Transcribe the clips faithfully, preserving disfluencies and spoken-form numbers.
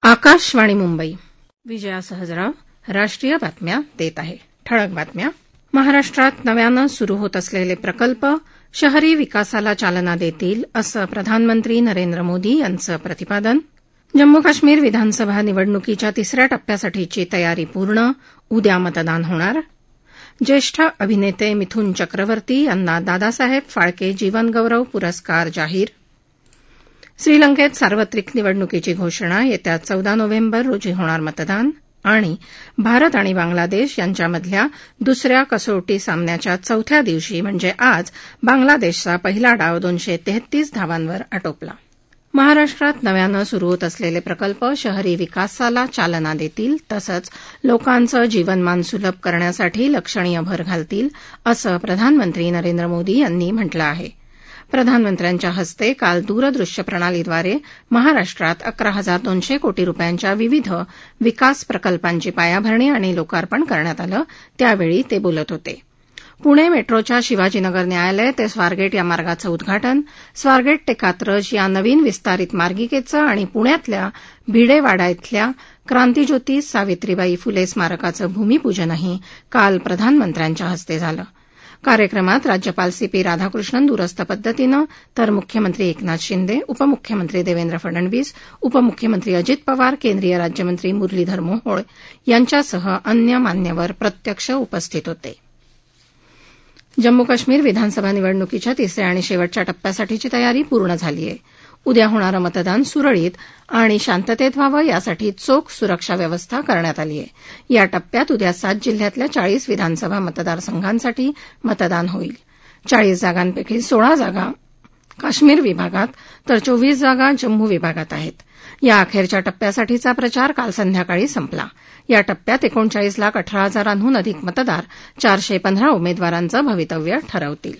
आकाशवाणी मुंबई. विजया सहजराव राष्ट्रीय बातम्या देत आहे. ठळक बातम्या. महाराष्ट्रात नव्यानं सुरू होत असलेले प्रकल्प शहरी विकासाला चालना देतील असं प्रधानमंत्री नरेंद्र मोदी यांचं प्रतिपादन. जम्मू काश्मीर विधानसभा निवडणुकीच्या तिसऱ्या टप्प्यासाठीची तयारी पूर्ण. उद्या मतदान होणार. ज्येष्ठ अभिनेते मिथुन चक्रवर्ती यांना दादासाहेब फाळके जीवनगौरव पुरस्कार जाहीर. श्रीलंकेत सार्वत्रिक निवडणुकीची घोषणा. येत्या चौदा नोव्हेंबर रोजी होणार मतदान. आणि भारत आणि बांगलादेश यांच्यामधल्या दुसऱ्या कसोटी सामन्याच्या चौथ्या दिवशी म्हणजे आज बांगलादेशचा पहिला डाव दोनशे तेहतीस धावांवर आटोपला. महाराष्ट्रात नव्यानं सुरू होत असलेले प्रकल्प शहरी विकासाला चालना देतील तसंच लोकांचं जीवनमान सुलभ करण्यासाठी लक्षणीय भर घालतील असं प्रधानमंत्री नरेंद्र मोदी यांनी म्हटलं आहे. प्रधानमंत्र्यांच्या हस्ते काल दूरदृश्य प्रणालीद्वारे महाराष्ट्रात अकरा हजार दोनशे कोटी रुपयांच्या विविध विकास प्रकल्पांची पायाभरणी आणि लोकार्पण करण्यात आलं. त्यावेळी ते बोलत होते. पुणे मेट्रोच्या शिवाजीनगर न्यायालय ते स्वारगेट या मार्गाचं उद्घाटन, स्वारगेट ते कात्रज या नवीन विस्तारित मार्गिकेचं आणि पुण्यातल्या भिडेवाडा इथल्या क्रांतीज्योती सावित्रीबाई फुले स्मारकाचं भूमिपूजनही काल प्रधानमंत्र्यांच्या हस्ते झालं. कार्यक्रमात राज्यपाल सी पी राधाकृष्णन दूरस्थ पद्धतीनं तर मुख्यमंत्री एकनाथ शिंदे, उपमुख्यमंत्री देवेंद्र फडणवीस, उपमुख्यमंत्री अजित पवार, केंद्रीय राज्यमंत्री मुरलीधर मोहोळ यांच्यासह अन्य मान्यवर प्रत्यक्ष उपस्थित होते. जम्मू काश्मीर विधानसभा निवडणुकीच्या तिसऱ्या आणि शेवटच्या टप्प्यासाठीची तयारी पूर्ण झाली आहे. उद्या होणारं मतदान सुरळीत आणि शांततेत व्हावं यासाठी चोख सुरक्षा व्यवस्था करण्यात आली आहे. या टप्प्यात उद्या सात जिल्ह्यातल्या चाळीस विधानसभा मतदारसंघांसाठी मतदान होईल. चाळीस जागांपैकी सोळा जागा काश्मीर विभागात तर चोवीस जागा जम्मू विभागात आहेत. या अखेरच्या टप्प्यासाठीचा प्रचार काल संध्याकाळी संपला. या टप्प्यात एकोणचाळीस लाख अठरा हजारांहून अधिक मतदार चारशे पंधरा उमेदवारांचं भवितव्य ठरवतील.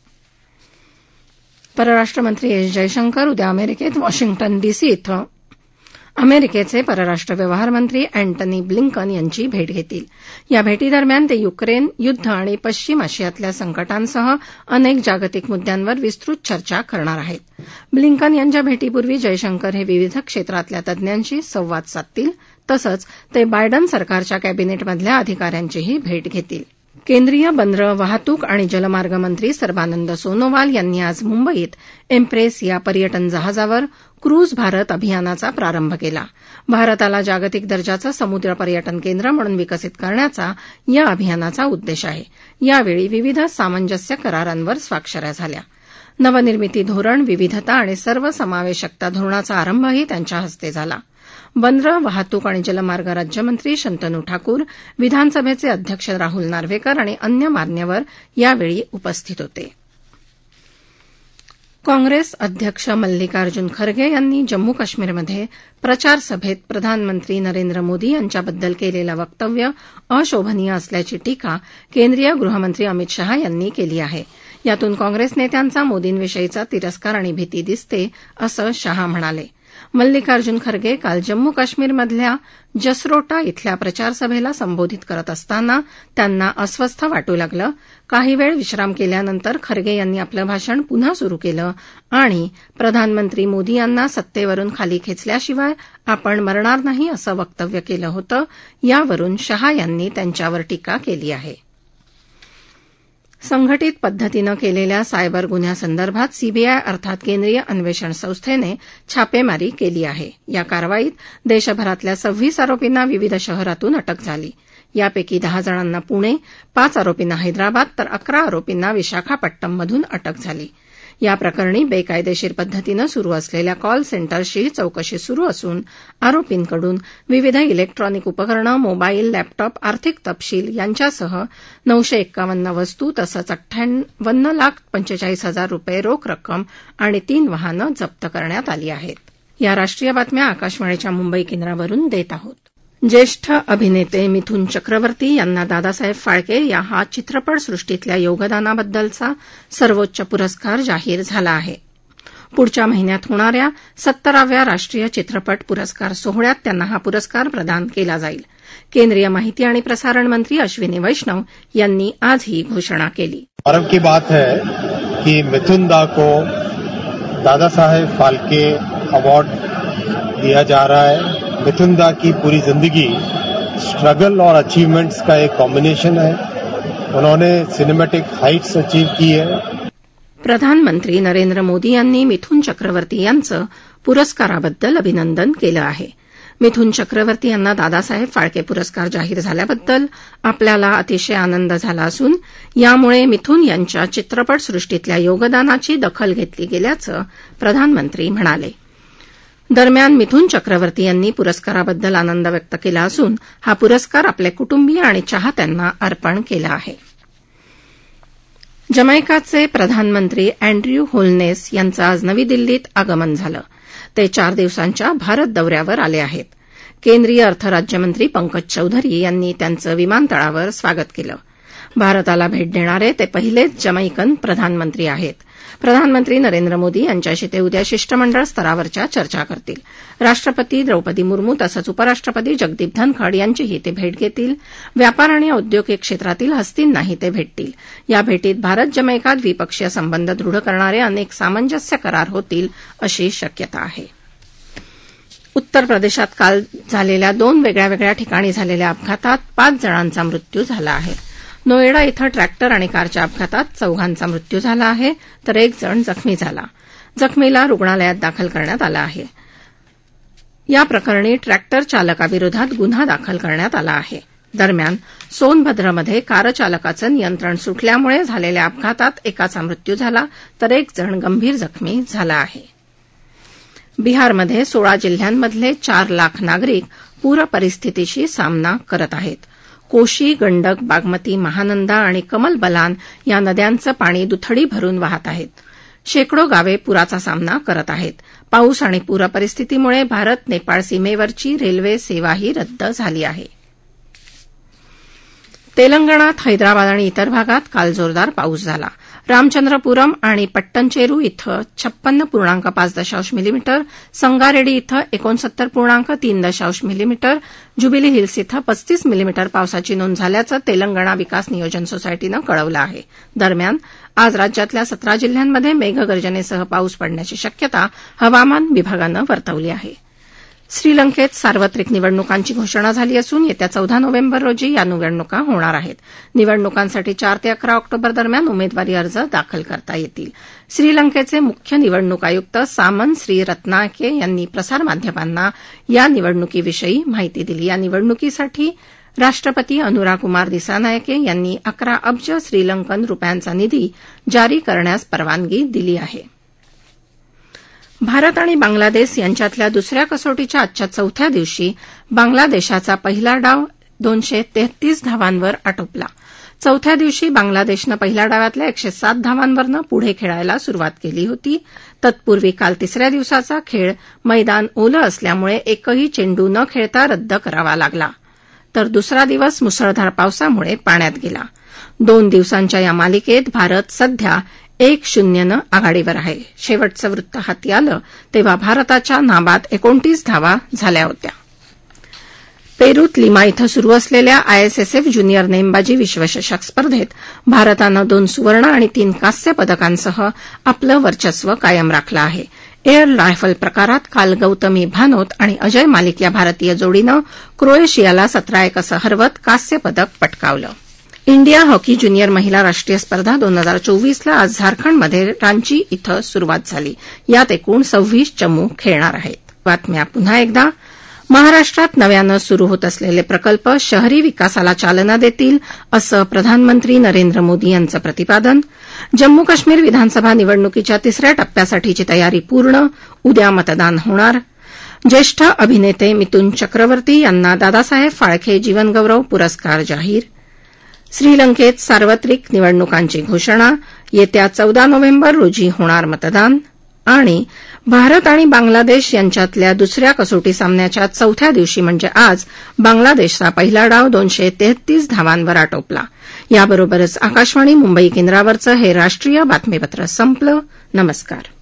परराष्ट्रमंत्री एस जयशंकर उद्या अमेरिकेत वॉशिंग्टन डीसी इथं अमेरिकेचे परराष्ट्र व्यवहार मंत्री अँटनी ब्लिंकन यांची भेट घेतील. या भेटीदरम्यान ते युक्रेन युद्ध आणि पश्चिम आशियातल्या संकटांसह अनेक जागतिक मुद्द्यांवर विस्तृत चर्चा करणार आहेत. ब्लिंकन यांच्या भेटीपूर्वी जयशंकर हे विविध क्षेत्रातल्या तज्ञांशी संवाद साधतील. तसंच ते बायडन सरकारच्या कॅबिनेटमधल्या अधिकाऱ्यांचीही भेट घेतील. केंद्रीय बंदरं, वाहतूक आणि जलमार्ग मंत्री सर्बानंद सोनोवाल यांनी आज मुंबईत एम्प्रेस या पर्यटन जहाजावर क्रूझ भारत अभियानाचा प्रारंभ केला. भारताला जागतिक दर्जाचं समुद्र पर्यटन केंद्र म्हणून विकसित करण्याचा या अभियानाचा उद्देश आहे. यावेळी विविध सामंजस्य करारांवर स्वाक्षऱ्या झाल्या. नवनिर्मिती धोरण, विविधता आणि सर्वसमावेशकता धोरणाचा आरंभही त्यांच्या हस्ते झाला. बंदरं, वाहतूक आणि जलमार्ग राज्यमंत्री शंतनू ठाकूर, विधानसभेचे अध्यक्ष राहुल नार्वेकर आणि अन्य मान्यवर यावेळी उपस्थित होते. काँग्रेस अध्यक्ष मल्लिकार्जुन खरगे यांनी जम्मू काश्मीरमध्ये प्रचार सभेत प्रधानमंत्री नरेंद्र मोदी यांच्याबद्दल केलेलं वक्तव्य अशोभनीय असल्याची टीका केंद्रीय गृहमंत्री अमित शहा यांनी केली आहे. यातून काँग्रेस नेत्यांचा मोदींविषयीचा तिरस्कार आणि भीती दिसते असं शहा म्हणाले. मल्लिकार्जुन खरगे काल जम्मू काश्मीरमधल्या जसरोटा इथल्या प्रचारसभेला संबोधित करत असताना त्यांना अस्वस्थ वाटू लागलं. काही वेळ विश्राम केल्यानंतर खरगे यांनी आपलं भाषण पुन्हा सुरू केलं आणि प्रधानमंत्री मोदी यांना सत्तेवरून खाली खेचल्याशिवाय आपण मरणार नाही असं वक्तव्य केलं होतं. यावरून शहा यांनी त्यांच्यावर टीका केली आहे. संघटित पद्धतीनं केलेल्या सायबर गुन्ह्यासंदर्भात सीबीआय अर्थात केंद्रीय अन्वेषण संस्थेने छापेमारी केली आहे. या कारवाईत देशभरातल्या सव्वीस आरोपींना विविध शहरातून अटक झाली. यापैकी दहा जणांना पुणे, पाच आरोपींना हैदराबाद तर अकरा आरोपींना विशाखापट्टणमधून अटक झाली. या प्रकरणी बेकायदेशीर पद्धतीनं सुरू असलेल्या कॉल सेंटर्सची चौकशी सुरू असून आरोपींकडून विविध इलेक्ट्रॉनिक उपकरणं, मोबाईल, लॅपटॉप, आर्थिक तपशील यांच्यासह नऊशे एक्कावन्न वस्तू तसंच अठ्ठावन्न लाख पंचेचाळीस हजार रुपये रोख रक्कम आणि तीन वाहनं जप्त करण्यात आली आहेत. या राष्ट्रीय बातम्या आकाशवाणीच्या मुंबई केंद्रावरून देत आहोत. ज्येष्ठ अभिनेते मिथुन चक्रवर्ती यांना दादासाहेब फाळके या हा चित्रपटसृष्टीतल्या योगदानाबद्दलचा सर्वोच्च पुरस्कार जाहीर झाला आहे. पुढच्या महिन्यात होणाऱ्या सत्तराव्या राष्ट्रीय चित्रपट पुरस्कार सोहळ्यात त्यांना हा पुरस्कार प्रदान केला जाईल. केंद्रीय माहिती आणि प्रसारण मंत्री अश्विनी वैष्णव यांनी आज ही घोषणा केली. गर्व की बात है कि मिथुन दा को दादा साहेब फाल्के अवार्ड दिया जा रहा है. मिथुन दा की पूरी जिंदगी स्ट्रगल और अचीवमेंट्स का एक कॉम्बिनेशन है. उन्होंने सिनेमॅटिक हाइट्स अचीव की है. प्रधानमंत्री नरेंद्र मोदी यांनी मिथुन चक्रवर्ती यांचं पुरस्काराबद्दल अभिनंदन केलं आहे. मिथुन चक्रवर्ती यांना दादासाहेब फाळके पुरस्कार जाहीर झाल्याबद्दल आपल्याला अतिशय आनंद झाला असून यामुळे मिथुन यांच्या चित्रपटसृष्टीतल्या योगदानाची दखल घेतली गेल्याचं प्रधानमंत्री म्हणाले. दरम्यान मिथुन चक्रवर्ती यांनी पुरस्काराबद्दल आनंद व्यक्त केला असून हा पुरस्कार आपले कुटुंबीय आणि चाहत्यांना अर्पण केला आहे. जमैकाचे प्रधानमंत्री अँड्र्यू होलनेस यांचं आज नवी दिल्लीत आगमन झालं. ते चार दिवसांच्या भारत दौऱ्यावर आले आहेत. केंद्रीय अर्थ राज्यमंत्री पंकज चौधरी यांनी त्यांचं विमानतळावर स्वागत केलं. भारताला भेट देणारे ते पहिलेच जमैकन प्रधानमंत्री आहेत. प्रधानमंत्री नरेंद्र मोदी यांच्याशी ते उद्या शिष्टमंडळ स्तरावरच्या चर्चा करतील. राष्ट्रपती द्रौपदी मुर्मू तसंच उपराष्ट्रपती जगदीप धनखड यांचीही ते भेट घेतील. व्यापार आणि औद्योगिक क्षेत्रातील हस्तींनाही ते भेटतील. या भेटीत भारत जमैका द्विपक्षीय संबंध दृढ करणारे अनेक सामंजस्य करार होतील अशी शक्यता आहे. उत्तर प्रदेशात काल झालेल्या दोन वेगळ्या वेगळ्या ठिकाणी झालेल्या अपघातात पाच जणांचा मृत्यू झाला आहे. नोएडा इथं ट्रॅक्टर आणि कारच्या अपघातात चौघांचा मृत्यू झाला आहे तर एक जण जखमी झाला. जखमीला रुग्णालयात दाखल करण्यात आलं आहे. या प्रकरणी ट्रॅक्टर चालकाविरोधात गुन्हा दाखल करण्यात आला आहे. दरम्यान सोनभद्रमध्ये कारचालकाचं नियंत्रण सुटल्यामुळे झालेल्या अपघातात एकाचा मृत्यू झाला तर एक जण गंभीर जखमी झाला आहे. बिहारमध्ये सोळा जिल्ह्यांमधले चार लाख नागरिक पूर परिस्थितीशी सामना करत आहेत. कोशी, गंडक, बागमती, महानंदा आणि कमल बलान या नद्यांचं पाणी दुथडी भरून वाहत आहेत. शेकडो गावे पुराचा सामना करत आहेत. पाऊस आणि पूरपरिस्थितीमुळे भारत नेपाळ सीमेवरची रेल्वे सेवाही रद्द झाली आहे. तेलंगणात हैदराबाद आणि इतर भागात काल जोरदार पाऊस झाला. रामचंद्रपुरम आणि पट्टणचेरू इथं छप्पन्न पूर्णांक पाच दशांश मिलीमीटर, संगारेड्डी इथं एकोणसत्तर पूर्णांक तीन दशांश मिलीमीटर, जुबिली हिल्स इथं पस्तीस मिलीमीटर पावसाची नोंद झाल्याचं तेलंगणा विकास नियोजन सोसायटीनं कळवलं आहे. दरम्यान आज राज्यातल्या सतरा जिल्ह्यांमध्ये मेघगर्जनेसह पाऊस पडण्याची शक्यता हवामान विभागानं वर्तवली आहे. श्रीलंकेत सार्वत्रिक निवडणुकांची घोषणा झाली असून येत्या चौदा नोव्हेंबर रोजी या निवडणुका होणार आहेत. निवडणुकांसाठी चार ते अकरा ऑक्टोबर दरम्यान उमेदवारी अर्ज दाखल करता येतील. श्रीलंकेचे मुख्य निवडणूक आयुक्त सामन श्री रत्नाके यांनी प्रसारमाध्यमांना या निवडणुकीविषयी माहिती दिली. या निवडणुकीसाठी राष्ट्रपती अनुराकुमार दिसानायके यांनी अकरा अब्ज श्रीलंकन रुपयांचा निधी जारी करण्यास परवानगी दिली आहे. भारत आणि बांगलादेश यांच्यातल्या दुसऱ्या कसोटीच्या आजच्या चौथ्या दिवशी बांगलादेशाचा पहिला डाव दोनशे तेहतीस धावांवर आटोपला. चौथ्या दिवशी बांगलादेशनं पहिल्या डावातल्या एकशे सात धावांवरनं पुढे खेळायला सुरुवात केली होती. तत्पूर्वी काल तिसऱ्या दिवसाचा खेळ मैदान ओलं असल्यामुळे एकही चेंडू न खेळता रद्द करावा लागला. तर दुसरा दिवस मुसळधार पावसामुळे पाण्यात गेला. दोन दिवसांच्या या मालिकेत भारत सध्या एक शून्यनं आघाडीवर आहे. शेवटचं वृत्त हाती आलं तेव्हा भारताच्या नाबाद एकोणतीस धावा झाल्या होत्या. पेरूत लिमा इथं सुरू असलेल्या आयएसएसएफ ज्युनियर नेमबाजी विश्वचषक स्पर्धेत भारतानं दोन सुवर्ण आणि तीन कांस्य पदकांसह आपलं वर्चस्व कायम राखलं आहे. एअर रायफल प्रकारात काल गौतमी भानोत आणि अजय मालिक या भारतीय जोडीनं क्रोएशियाला सतरा एक असं हरवत कांस्य पदक पटकावलं. इंडिया हॉकी ज्युनियर महिला राष्ट्रीय स्पर्धा दोन हजार चोवीसला आज झारखंडमध्ये रांची इथं सुरुवात झाली. यात एकूण सव्वीस चमू खेळणार आहेत. बातम्या पुन्हा एकदा. महाराष्ट्रात नव्यानं सुरू होत असलेले प्रकल्प शहरी विकासाला चालना देतील असं प्रधानमंत्री नरेंद्र मोदी यांचं प्रतिपादन. जम्मू काश्मीर विधानसभा निवडणुकीच्या तिसऱ्या टप्प्यासाठीची तयारी पूर्ण. उद्या मतदान होणार. ज्येष्ठ अभिनेते मिथुन चक्रवर्ती यांना दादासाहेब फाळके जीवनगौरव पुरस्कार जाहीर. श्रीलंकेत सार्वत्रिक निवडणुकांची घोषणा. येत्या चौदा नोव्हेंबर रोजी होणार मतदान. आणि भारत आणि बांगलादेश यांच्यातल्या दुसऱ्या कसोटी सामन्याच्या चौथ्या दिवशी म्हणजे आज बांगलादेशचा पहिला डाव दोनशे तेहतीस धावांवर आटोपला. याबरोबरच आकाशवाणी मुंबई केंद्रावरचं हे राष्ट्रीय बातमीपत्र संपलं. नमस्कार.